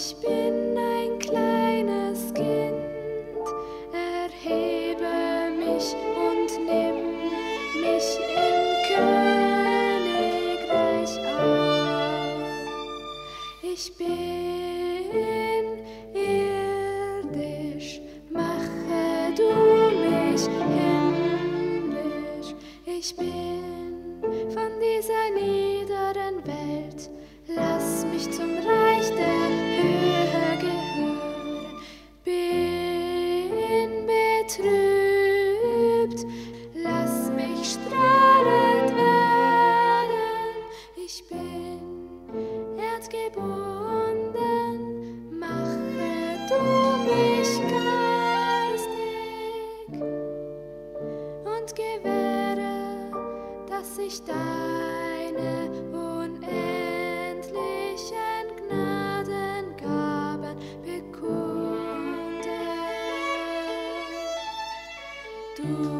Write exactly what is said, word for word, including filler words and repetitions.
Ich bin ein kleines Kind, erhebe mich und nimm mich im Königreich auf. Ich bin irdisch, mache du mich himmlisch. Ich bin von dieser niederen Welt, lass mich zum Reich der Höhe gehören. Bin betrübt, lass mich strahlend werden. Ich bin erdgebunden, mache du mich geistig und gewähre, dass ich deine unendlichen Gnadengaben bekunde. Du